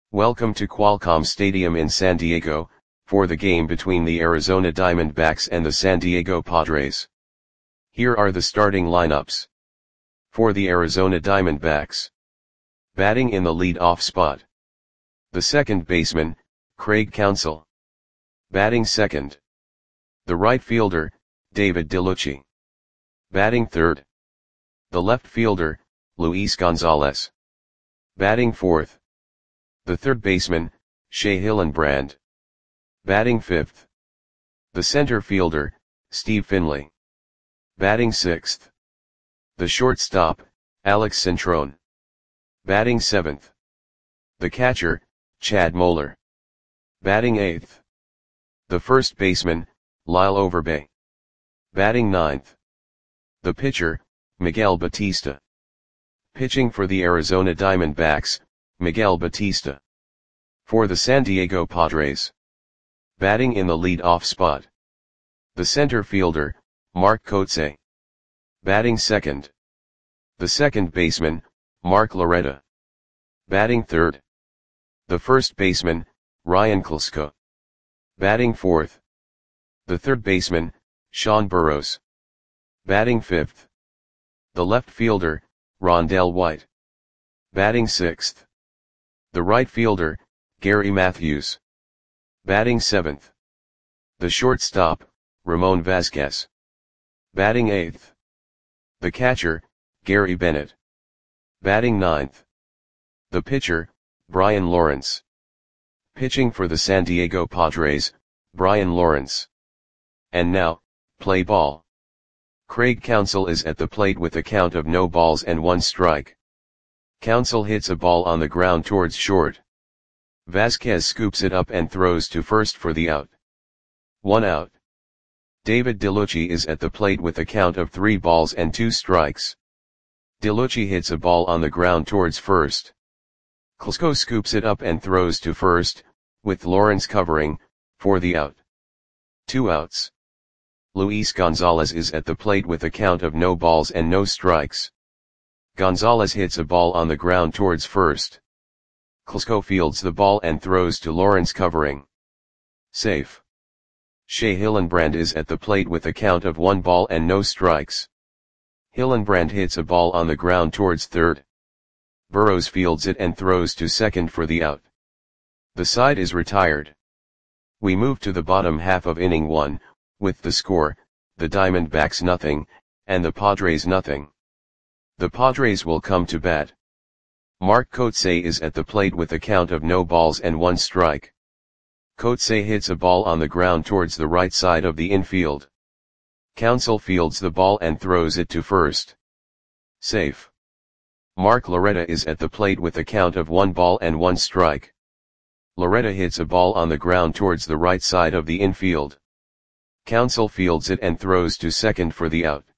Welcome to Qualcomm Stadium in San Diego, for the game between the Arizona Diamondbacks and the San Diego Padres. Here are the starting lineups. For the Arizona Diamondbacks. Batting in the lead-off spot. The second baseman, Craig Counsell. Batting second. The right fielder, David DeLucci. Batting third. The left fielder, Luis Gonzalez. Batting fourth. The third baseman, Shea Hillenbrand. Batting fifth. The center fielder, Steve Finley. Batting sixth. The shortstop, Alex Centrone. Batting seventh. The catcher, Chad Moeller. Batting eighth. The first baseman, Lyle Overbay. Batting ninth. The pitcher, Miguel Batista. Pitching for the Arizona Diamondbacks, Miguel Batista. For the San Diego Padres. Batting in the lead-off spot. The center fielder, Mark Kotsay. Batting second. The second baseman, Mark Loretta. Batting third. The first baseman, Ryan Klesko. Batting fourth. The third baseman, Sean Burroughs. Batting fifth. The left fielder, Rondell White. Batting sixth. The right fielder, Gary Matthews. Batting seventh. The shortstop, Ramon Vasquez. Batting eighth. The catcher, Gary Bennett. Batting ninth. The pitcher, Brian Lawrence. Pitching for the San Diego Padres, Brian Lawrence. And now, play ball. Craig Counsell is at the plate with a count of no balls and one strike. Counsell hits a ball on the ground towards short. Vasquez scoops it up and throws to first for the out. 1 out. David DeLucci is at the plate with a count of 3 balls and 2 strikes. DeLucci hits a ball on the ground towards first. Klesko scoops it up and throws to first, with Lawrence covering, for the out. 2 outs. Luis Gonzalez is at the plate with a count of no balls and no strikes. Gonzalez hits a ball on the ground towards first. Klesko fields the ball and throws to Lawrence covering. Safe. Shea Hillenbrand is at the plate with a count of 1 ball and no strikes. Hillenbrand hits a ball on the ground towards third. Burroughs fields it and throws to second for the out. The side is retired. We move to the bottom half of inning 1, with the score, the Diamondbacks nothing, and the Padres nothing. The Padres will come to bat. Mark Kotsay is at the plate with a count of no balls and 1 strike. Kotsay hits a ball on the ground towards the right side of the infield. Counsell fields the ball and throws it to first. Safe. Mark Loretta is at the plate with a count of 1 ball and 1 strike. Loretta hits a ball on the ground towards the right side of the infield. Counsell fields it and throws to second for the out.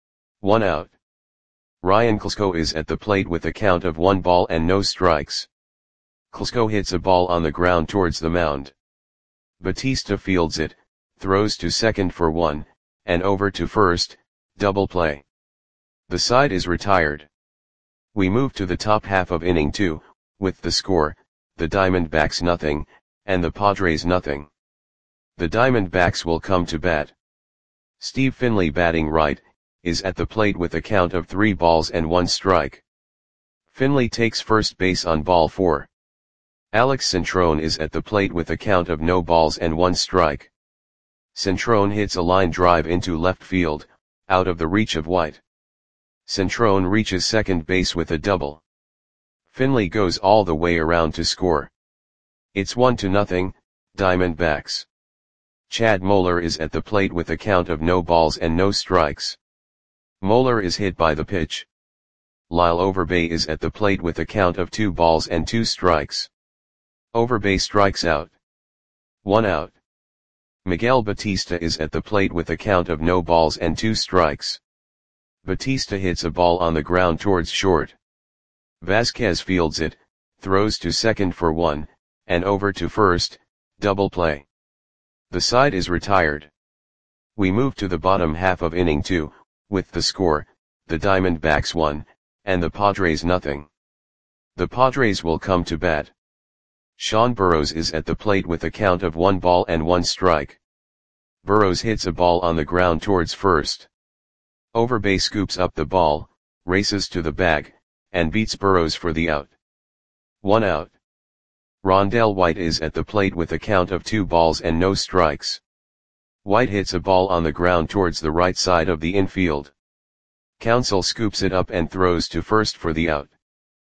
1 out. Ryan Klesko is at the plate with a count of 1 ball and no strikes. Klesko hits a ball on the ground towards the mound. Batista fields it, throws to second for 1, and over to first, double play. The side is retired. We move to the top half of inning 2, with the score, the Diamondbacks nothing, and the Padres nothing. The Diamondbacks will come to bat. Steve Finley batting right, is at the plate with a count of 3 balls and 1 strike. Finley takes first base on ball 4. Alex Centrone is at the plate with a count of no balls and 1 strike. Centrone hits a line drive into left field, out of the reach of White. Centrone reaches second base with a double. Finley goes all the way around to score. It's 1-0, Diamondbacks. Chad Moeller is at the plate with a count of no balls and no strikes. Moeller is hit by the pitch. Lyle Overbay is at the plate with a count of 2 balls and 2 strikes. Overbay strikes out. 1 out. Miguel Batista is at the plate with a count of no balls and 2 strikes. Batista hits a ball on the ground towards short. Vasquez fields it, throws to second for 1, and over to first, double play. The side is retired. We move to the bottom half of inning 2, with the score, the Diamondbacks 1, and the Padres nothing. The Padres will come to bat. Sean Burrows is at the plate with a count of 1 ball and 1 strike. Burrows hits a ball on the ground towards first. Overbay scoops up the ball, races to the bag, and beats Burrows for the out. 1 out. Rondell White is at the plate with a count of 2 balls and no strikes. White hits a ball on the ground towards the right side of the infield. Counsell scoops it up and throws to first for the out.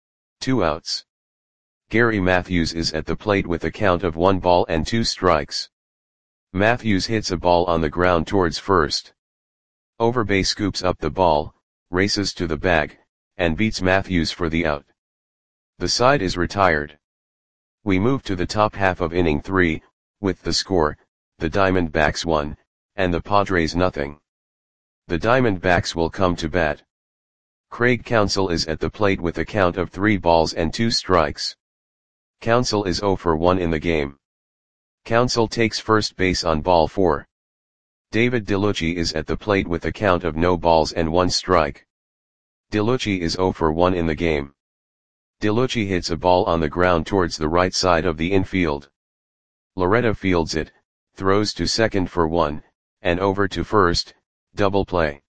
2 outs. Gary Matthews is at the plate with a count of 1 ball and 2 strikes. Matthews hits a ball on the ground towards first. Overbay scoops up the ball, races to the bag, and beats Matthews for the out. The side is retired. We move to the top half of inning 3, with the score, the Diamondbacks 1, and the Padres nothing. The Diamondbacks will come to bat. Craig Counsell is at the plate with a count of 3 balls and 2 strikes. Counsell is 0 for 1 in the game. Counsell takes first base on ball 4. David DeLucci is at the plate with a count of no balls and 1 strike. DeLucci is 0 for 1 in the game. DeLucci hits a ball on the ground towards the right side of the infield. Loretta fields it, throws to second for 1, and over to first, double play.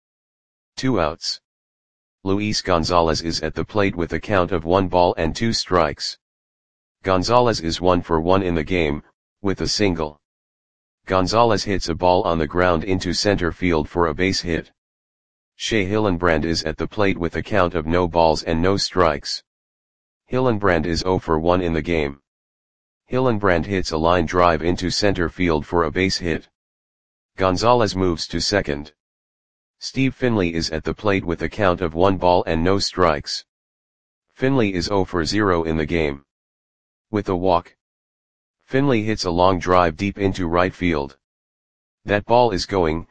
2 outs. Luis Gonzalez is at the plate with a count of 1 ball and 2 strikes. Gonzalez is 1 for 1 in the game, with a single. Gonzalez hits a ball on the ground into center field for a base hit. Shea Hillenbrand is at the plate with a count of no balls and no strikes. Hillenbrand is 0 for 1 in the game. Hillenbrand hits a line drive into center field for a base hit. Gonzalez moves to second. Steve Finley is at the plate with a count of 1 ball and no strikes. Finley is 0 for 0 in the game. With a walk, Finley hits a long drive deep into right field. That ball is gone.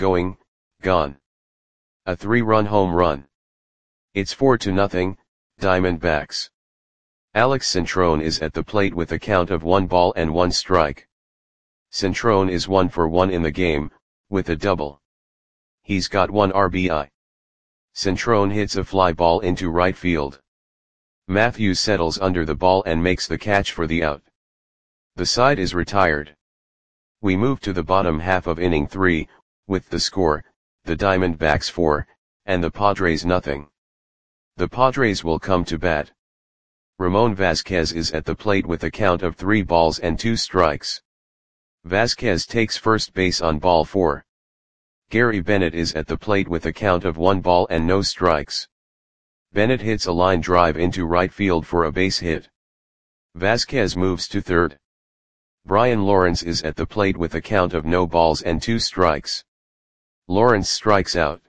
A 3-run home run. It's 4-0, Diamondbacks. Alex Centrone is at the plate with a count of 1 ball and 1 strike. Centrone is 1 for 1 in the game, with a double. He's got 1 RBI. Centrone hits a fly ball into right field. Matthews settles under the ball and makes the catch for the out. The side is retired. We move to the bottom half of inning 3, with the score, the Diamondbacks 4, and the Padres nothing. The Padres will come to bat. Ramon Vasquez is at the plate with a count of 3 balls and 2 strikes. Vasquez takes first base on ball 4. Gary Bennett is at the plate with a count of 1 ball and no strikes. Bennett hits a line drive into right field for a base hit. Vasquez moves to third. Brian Lawrence is at the plate with a count of no balls and 2 strikes. Lawrence strikes out.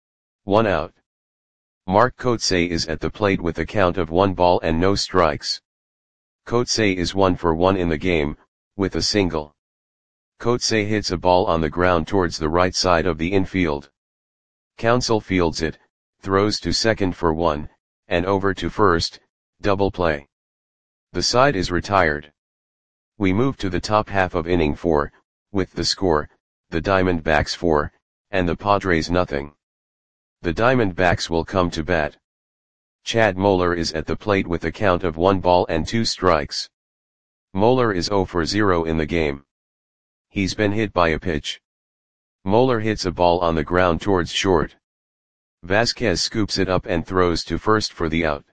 1 out. Mark Kotsay is at the plate with a count of 1 ball and no strikes. Kotsay is 1 for 1 in the game, with a single. Kotsay hits a ball on the ground towards the right side of the infield. Counsell fields it, throws to second for 1, and over to first, double play. The side is retired. We move to the top half of inning 4, with the score, the Diamondbacks 4, and the Padres nothing. The Diamondbacks will come to bat. Chad Moeller is at the plate with a count of 1 ball and 2 strikes. Moeller is 0 for 0 in the game. He's been hit by a pitch. Moeller hits a ball on the ground towards short. Vasquez scoops it up and throws to first for the out.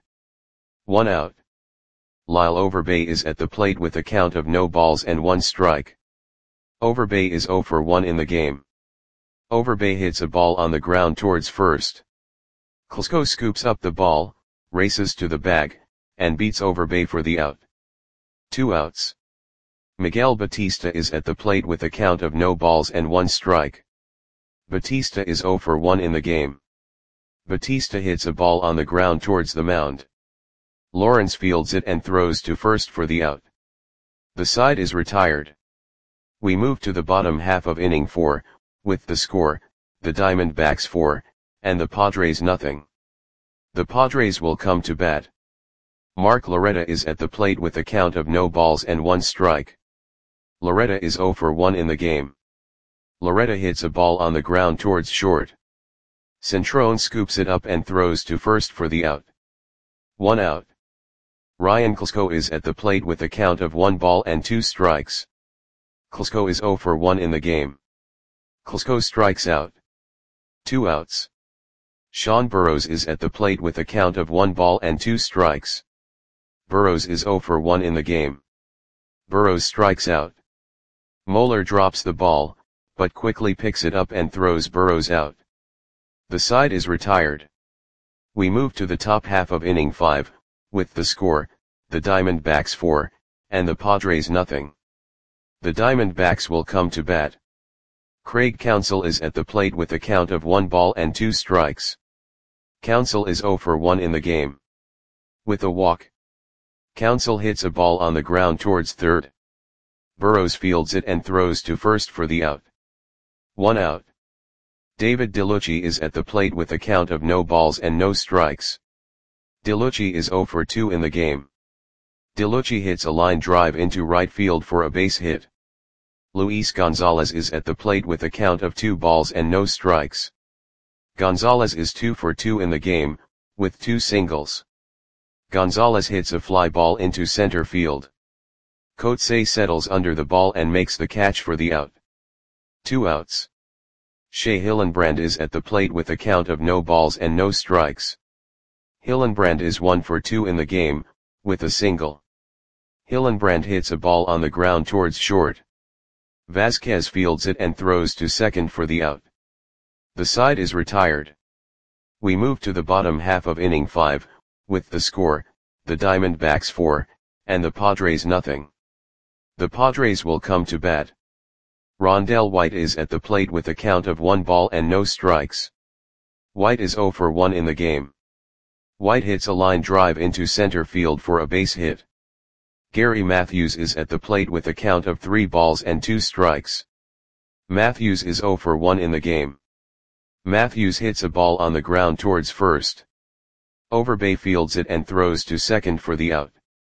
1 out. Lyle Overbay is at the plate with a count of no balls and 1 strike. Overbay is 0 for 1 in the game. Overbay hits a ball on the ground towards first. Klesko scoops up the ball, races to the bag, and beats Overbay for the out. 2 outs. Miguel Batista is at the plate with a count of no balls and 1 strike. Batista is 0 for 1 in the game. Batista hits a ball on the ground towards the mound. Lawrence fields it and throws to first for the out. The side is retired. We move to the bottom half of inning 4, with the score, the Diamondbacks 4, and the Padres nothing. The Padres will come to bat. Mark Loretta is at the plate with a count of no balls and 1 strike. Loretta is 0 for 1 in the game. Loretta hits a ball on the ground towards short. Centrone scoops it up and throws to first for the out. 1 out. Ryan Klesko is at the plate with a count of 1 ball and 2 strikes. Klesko is 0 for 1 in the game. Klesko strikes out. 2 outs. Sean Burrows is at the plate with a count of 1 ball and 2 strikes. Burrows is 0 for 1 in the game. Burrows strikes out. Moeller drops the ball, but quickly picks it up and throws Burrows out. The side is retired. We move to the top half of inning 5, with the score, the Diamondbacks 4, and the Padres nothing. The Diamondbacks will come to bat. Craig Counsell is at the plate with a count of 1 ball and 2 strikes. Counsell is 0 for 1 in the game. With a walk, Counsell hits a ball on the ground towards third. Burrows fields it and throws to first for the out. 1 out. David DeLucci is at the plate with a count of no balls and no strikes. DeLucci is 0 for 2 in the game. DeLucci hits a line drive into right field for a base hit. Luis Gonzalez is at the plate with a count of 2 balls and no strikes. Gonzalez is 2 for 2 in the game, with 2 singles. Gonzalez hits a fly ball into center field. Coetzee settles under the ball and makes the catch for the out. 2 outs. Shea Hillenbrand is at the plate with a count of no balls and no strikes. Hillenbrand is 1 for 2 in the game, with a single. Hillenbrand hits a ball on the ground towards short. Vasquez fields it and throws to second for the out. The side is retired. We move to the bottom half of inning 5, with the score, the Diamondbacks 4, and the Padres nothing. The Padres will come to bat. Rondell White is at the plate with a count of 1 ball and no strikes. White is 0 for 1 in the game. White hits a line drive into center field for a base hit. Gary Matthews is at the plate with a count of 3 balls and 2 strikes. Matthews is 0 for 1 in the game. Matthews hits a ball on the ground towards first. Overbay fields it and throws to second for the out.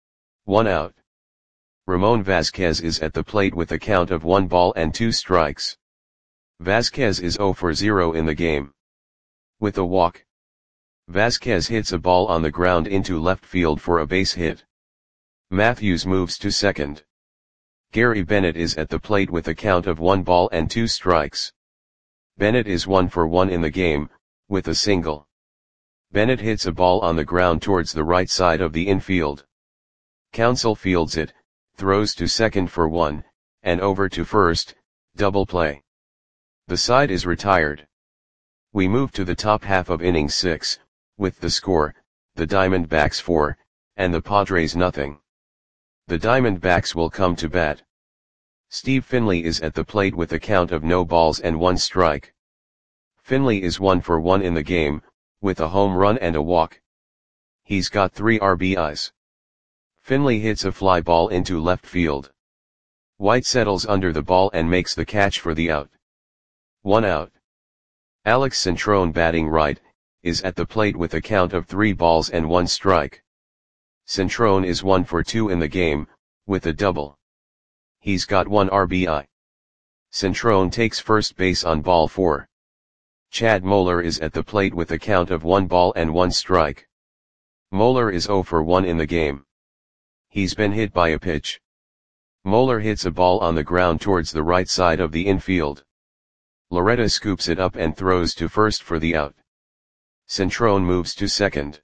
1 out. Ramon Vasquez is at the plate with a count of 1 ball and 2 strikes. Vasquez is 0 for 0 in the game. With a walk, Vasquez hits a ball on the ground into left field for a base hit. Matthews moves to second. Gary Bennett is at the plate with a count of 1 ball and 2 strikes. Bennett is 1 for 1 in the game, with a single. Bennett hits a ball on the ground towards the right side of the infield. Counsell fields it, throws to second for 1, and over to first, double play. The side is retired. We move to the top half of inning 6, with the score, the Diamondbacks 4, and the Padres nothing. The Diamondbacks will come to bat. Steve Finley is at the plate with a count of no balls and 1 strike. Finley is 1 for 1 in the game, with a home run and a walk. He's got 3 RBIs. Finley hits a fly ball into left field. White settles under the ball and makes the catch for the out. 1 out. Alex Centrone, batting right, is at the plate with a count of 3 balls and 1 strike. Centrone is 1 for 2 in the game, with a double. He's got 1 RBI. Centrone takes first base on ball 4. Chad Moeller is at the plate with a count of 1 ball and 1 strike. Moeller is 0 for 1 in the game. He's been hit by a pitch. Moeller hits a ball on the ground towards the right side of the infield. Loretta scoops it up and throws to first for the out. Centrone moves to second.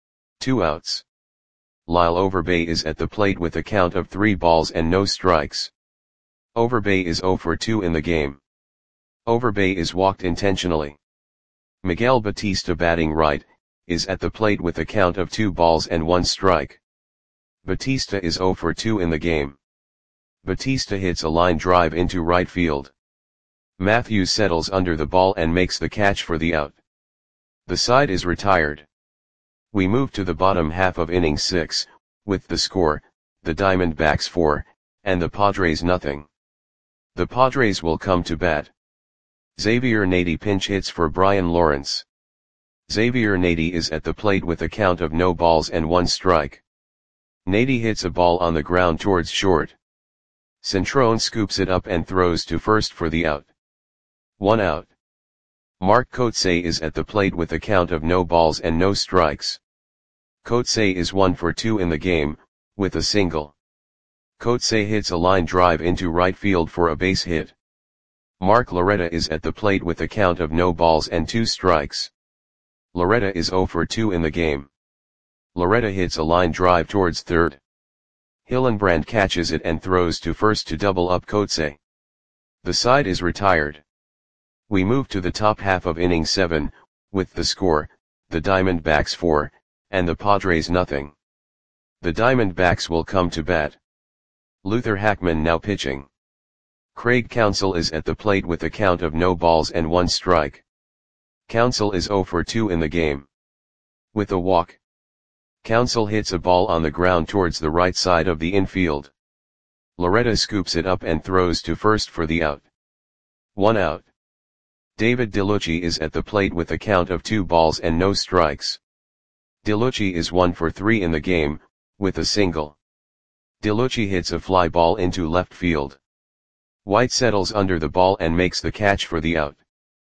2 outs. Lyle Overbay is at the plate with a count of 3 balls and no strikes. Overbay is 0 for 2 in the game. Overbay is walked intentionally. Miguel Batista, batting right, is at the plate with a count of 2 balls and 1 strike. Batista is 0 for 2 in the game. Batista hits a line drive into right field. Matthews settles under the ball and makes the catch for the out. The side is retired. We move to the bottom half of inning 6, with the score, the Diamondbacks 4, and the Padres nothing. The Padres will come to bat. Xavier Nady pinch hits for Brian Lawrence. Xavier Nady is at the plate with a count of no balls and 1 strike. Nady hits a ball on the ground towards short. Centrone scoops it up and throws to first for the out. 1 out. Mark Coetzee is at the plate with a count of no balls and no strikes. Coetzee is 1 for 2 in the game, with a single. Coetzee hits a line drive into right field for a base hit. Mark Loretta is at the plate with a count of no balls and 2 strikes. Loretta is 0 for 2 in the game. Loretta hits a line drive towards third. Hillenbrand catches it and throws to first to double up Coetzee. The side is retired. We move to the top half of inning 7, with the score, the Diamondbacks 4, and the Padres nothing. The Diamondbacks will come to bat. Luther Hackman now pitching. Craig Counsell is at the plate with a count of no balls and 1 strike. Counsell is 0 for 2 in the game. With a walk. Counsell hits a ball on the ground towards the right side of the infield. Loretta scoops it up and throws to first for the out. 1 out. David DeLucci is at the plate with a count of 2 balls and no strikes. DeLucci is 1 for 3 in the game, with a single. DeLucci hits a fly ball into left field. White settles under the ball and makes the catch for the out.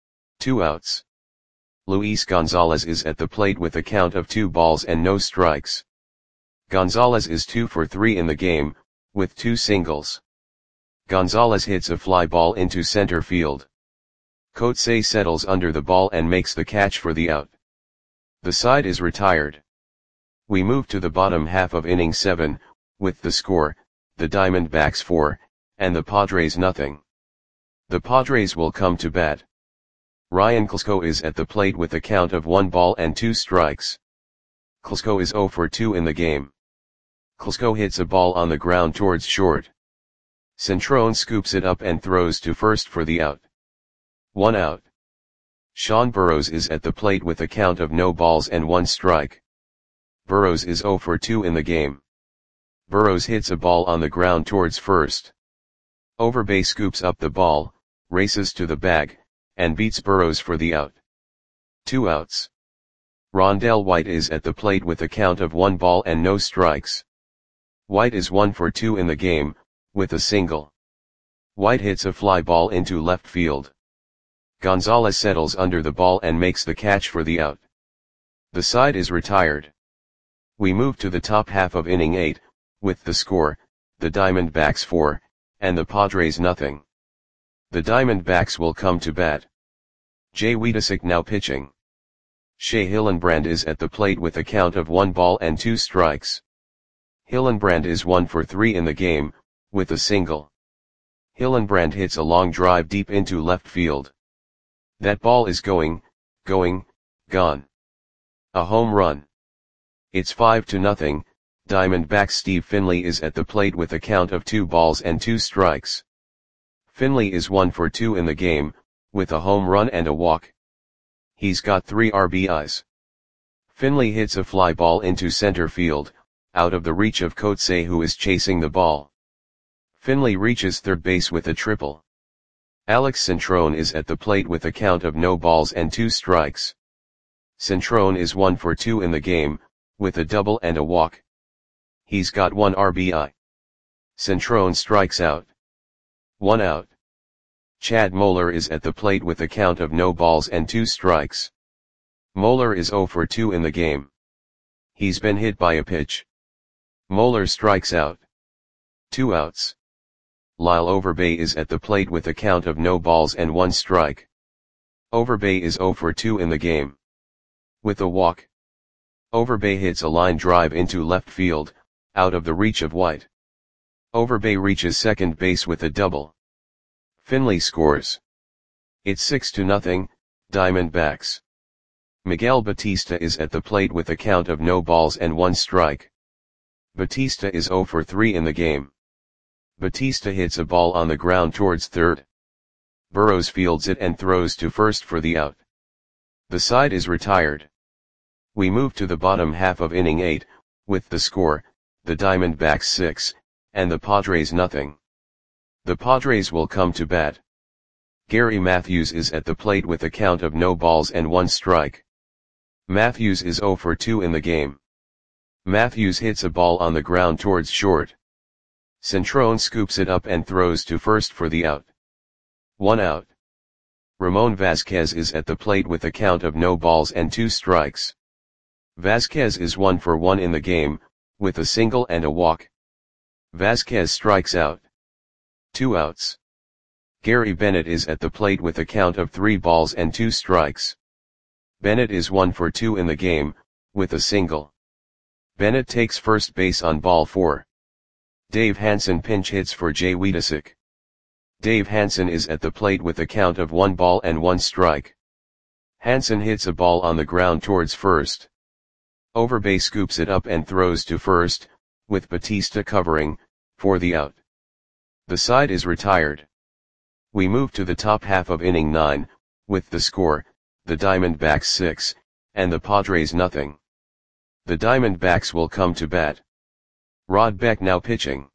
2 outs. Luis Gonzalez is at the plate with a count of 2 balls and no strikes. Gonzalez is 2 for 3 in the game, with 2 singles. Gonzalez hits a fly ball into center field. Coetzee settles under the ball and makes the catch for the out. The side is retired. We move to the bottom half of inning 7, with the score, the Diamondbacks 4, and the Padres nothing. The Padres will come to bat. Ryan Klesko is at the plate with a count of 1 ball and 2 strikes. Klesko is 0 for 2 in the game. Klesko hits a ball on the ground towards short. Centrone scoops it up and throws to first for the out. 1 out. Sean Burrows is at the plate with a count of no balls and 1 strike. Burrows is 0 for 2 in the game. Burrows hits a ball on the ground towards first. Overbay scoops up the ball, races to the bag, and beats Burrows for the out. 2 outs. Rondell White is at the plate with a count of 1 ball and no strikes. White is 1 for 2 in the game, with a single. White hits a fly ball into left field. Gonzalez settles under the ball and makes the catch for the out. The side is retired. We move to the top half of inning 8, with the score, the Diamondbacks 4, and the Padres nothing. The Diamondbacks will come to bat. Jay Wiedesick now pitching. Shea Hillenbrand is at the plate with a count of 1 ball and 2 strikes. Hillenbrand is 1 for 3 in the game, with a single. Hillenbrand hits a long drive deep into left field. That ball is gone. A home run. It's 5-0, Diamondbacks Steve Finley is at the plate with a count of 2 balls and 2 strikes. Finley is 1 for 2 in the game, with a home run and a walk. He's got 3 RBIs. Finley hits a fly ball into center field, out of the reach of Coetzee who is chasing the ball. Finley reaches third base with a triple. Alex Centrone is at the plate with a count of no balls and 2 strikes. Centrone is 1 for 2 in the game, with a double and a walk. He's got 1 RBI. Centrone strikes out. 1 out. Chad Moeller is at the plate with a count of no balls and 2 strikes. Moeller is 0 for 2 in the game. He's been hit by a pitch. Moeller strikes out. 2 outs. Lyle Overbay is at the plate with a count of no balls and 1 strike. Overbay is 0 for 2 in the game. With a walk. Overbay hits a line drive into left field, out of the reach of White. Overbay reaches second base with a double. Finley scores. It's 6-0, Diamondbacks. Miguel Batista is at the plate with a count of no balls and 1 strike. Batista is 0 for 3 in the game. Batista hits a ball on the ground towards third. Burrows fields it and throws to first for the out. The side is retired. We move to the bottom half of inning 8, with the score, the Diamondbacks 6, and the Padres nothing. The Padres will come to bat. Gary Matthews is at the plate with a count of no balls and 1 strike. Matthews is 0 for 2 in the game. Matthews hits a ball on the ground towards short. Centrone scoops it up and throws to first for the out. 1 out. Ramon Vasquez is at the plate with a count of no balls and 2 strikes. Vasquez is 1 for 1 in the game, with a single and a walk. Vasquez strikes out. 2 outs. Gary Bennett is at the plate with a count of 3 balls and 2 strikes. Bennett is 1 for 2 in the game, with a single. Bennett takes first base on ball 4. Dave Hansen pinch hits for Jay Wiedesick. Dave Hansen is at the plate with a count of 1 ball and 1 strike. Hansen hits a ball on the ground towards first. Overbay scoops it up and throws to first, with Batista covering, for the out. The side is retired. We move to the top half of inning 9, with the score, the Diamondbacks 6, and the Padres nothing. The Diamondbacks will come to bat. Rod Beck now pitching.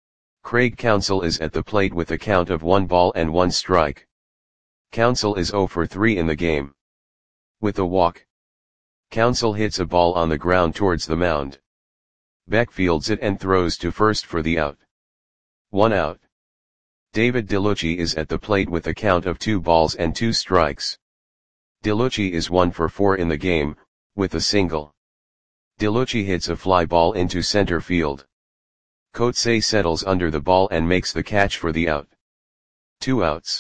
Craig Counsell is at the plate with a count of 1 ball and 1 strike. Counsell is 0 for 3 in the game. With a walk. Counsell hits a ball on the ground towards the mound. Beck fields it and throws to first for the out. 1 out. David DeLucci is at the plate with a count of 2 balls and 2 strikes. DeLucci is 1 for 4 in the game, with a single. DeLucci hits a fly ball into center field. Coetzee settles under the ball and makes the catch for the out. 2 outs.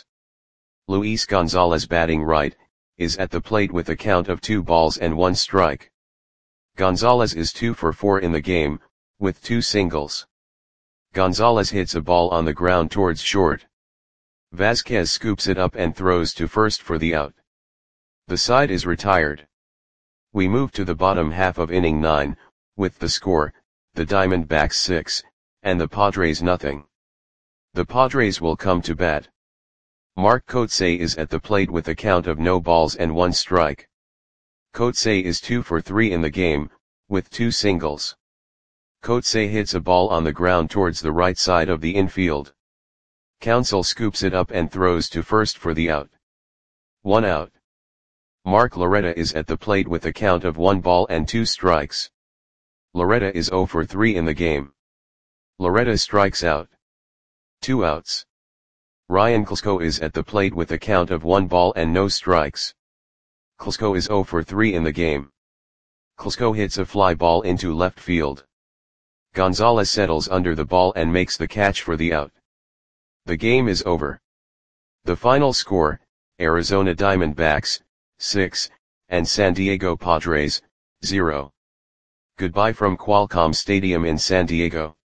Luis Gonzalez batting right, is at the plate with a count of 2 balls and 1 strike. Gonzalez is 2 for 4 in the game, with 2 singles. Gonzalez hits a ball on the ground towards short. Vasquez scoops it up and throws to first for the out. The side is retired. We move to the bottom half of inning 9, with the score, the Diamondbacks 6, and the Padres nothing. The Padres will come to bat. Mark Coetzee is at the plate with a count of no balls and 1 strike. Coetzee is 2 for 3 in the game, with 2 singles. Coetzee hits a ball on the ground towards the right side of the infield. Counsell scoops it up and throws to first for the out. 1 out. Mark Loretta is at the plate with a count of 1 ball and 2 strikes. Loretta is 0 for 3 in the game. Loretta strikes out. 2 outs. Ryan Klesko is at the plate with a count of 1 ball and no strikes. Klesko is 0 for 3 in the game. Klesko hits a fly ball into left field. Gonzalez settles under the ball and makes the catch for the out. The game is over. The final score, Arizona Diamondbacks, 6, and San Diego Padres, 0. Goodbye from Qualcomm Stadium in San Diego.